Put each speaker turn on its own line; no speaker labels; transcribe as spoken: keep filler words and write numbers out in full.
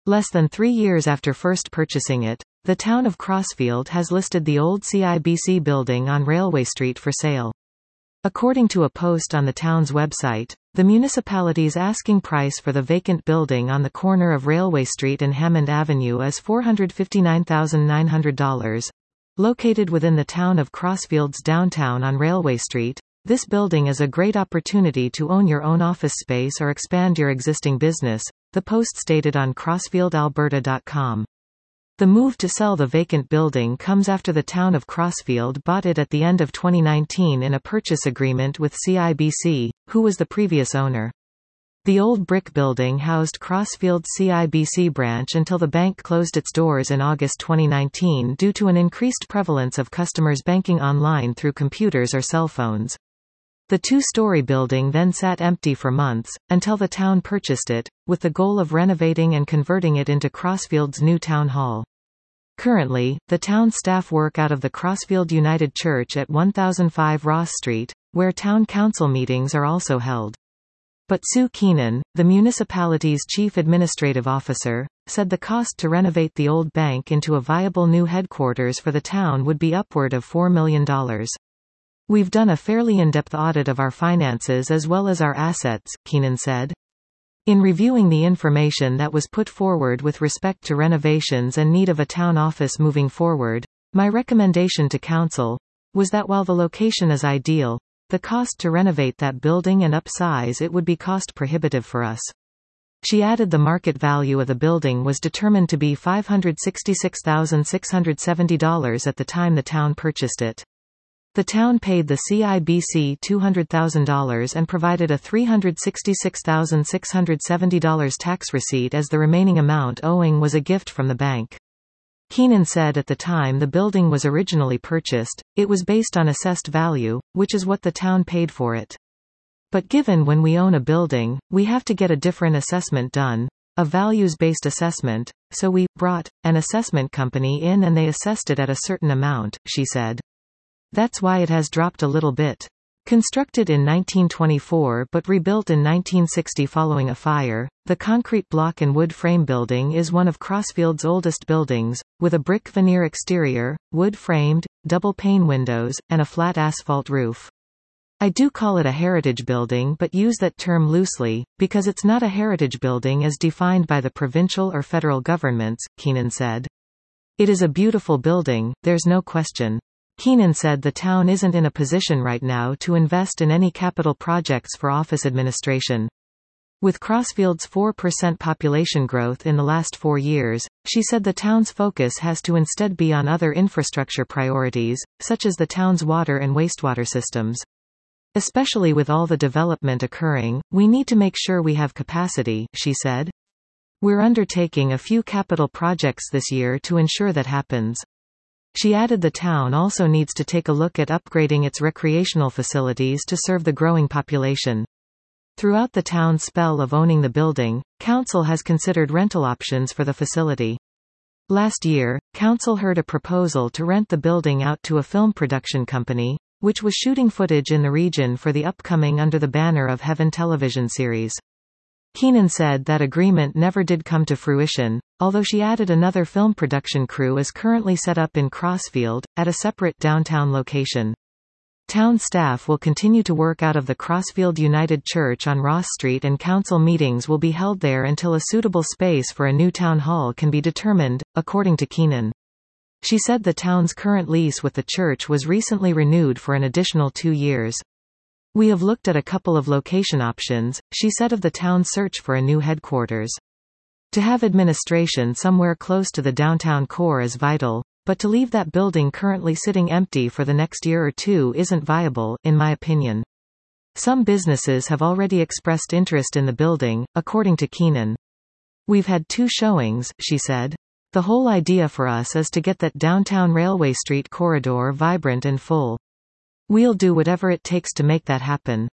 Less than three years after first purchasing it, the town of Crossfield has listed the old C I B C building on Railway Street for sale. According to a post on the town's website, the municipality's asking price for the vacant building on the corner of Railway Street and Hammond Avenue is four hundred fifty-nine thousand nine hundred dollars. Located within the town of Crossfield's downtown on Railway Street, this building is a great opportunity to own your own office space or expand your existing business, the post stated on crossfield alberta dot com. The move to sell the vacant building comes after the town of Crossfield bought it at the end of twenty nineteen in a purchase agreement with C I B C, who was the previous owner. The old brick building housed Crossfield's C I B C branch until the bank closed its doors in August twenty nineteen due to an increased prevalence of customers banking online through computers or cell phones. The two-story building then sat empty for months, until the town purchased it, with the goal of renovating and converting it into Crossfield's new town hall. Currently, the town staff work out of the Crossfield United Church at one thousand five Ross Street, where town council meetings are also held. But Sue Keenan, the municipality's chief administrative officer, said the cost to renovate the old bank into a viable new headquarters for the town would be upward of four million dollars. We've done a fairly in-depth audit of our finances as well as our assets, Keenan said. In reviewing the information that was put forward with respect to renovations and need of a town office moving forward, my recommendation to council was that while the location is ideal, the cost to renovate that building and upsize it would be cost prohibitive for us. She added the market value of the building was determined to be five hundred sixty-six thousand six hundred seventy dollars at the time the town purchased it. The town paid the C I B C two hundred thousand dollars and provided a three hundred sixty-six thousand six hundred seventy dollars tax receipt as the remaining amount owing was a gift from the bank. Keenan said at the time the building was originally purchased, it was based on assessed value, which is what the town paid for it. But given when we own a building, we have to get a different assessment done, a values-based assessment, so we brought an assessment company in and they assessed it at a certain amount, she said. That's why it has dropped a little bit. Constructed in nineteen twenty-four but rebuilt in nineteen sixty following a fire, the concrete block and wood frame building is one of Crossfield's oldest buildings, with a brick veneer exterior, wood-framed, double-pane windows, and a flat asphalt roof. I do call it a heritage building but use that term loosely, because it's not a heritage building as defined by the provincial or federal governments, Keenan said. It is a beautiful building, there's no question. Keenan said the town isn't in a position right now to invest in any capital projects for office administration. With Crossfield's four percent population growth in the last four years, she said the town's focus has to instead be on other infrastructure priorities, such as the town's water and wastewater systems. Especially with all the development occurring, we need to make sure we have capacity, she said. We're undertaking a few capital projects this year to ensure that happens. She added the town also needs to take a look at upgrading its recreational facilities to serve the growing population. Throughout the town's spell of owning the building, council has considered rental options for the facility. Last year, council heard a proposal to rent the building out to a film production company, which was shooting footage in the region for the upcoming Under the Banner of Heaven television series. Keenan said that agreement never did come to fruition, although she added another film production crew is currently set up in Crossfield, at a separate downtown location. Town staff will continue to work out of the Crossfield United Church on Ross Street and council meetings will be held there until a suitable space for a new town hall can be determined, according to Keenan. She said the town's current lease with the church was recently renewed for an additional two years. We have looked at a couple of location options, she said of the town's search for a new headquarters. To have administration somewhere close to the downtown core is vital, but to leave that building currently sitting empty for the next year or two isn't viable, in my opinion. Some businesses have already expressed interest in the building, according to Keenan. We've had two showings, she said. The whole idea for us is to get that downtown Railway Street corridor vibrant and full. We'll do whatever it takes to make that happen.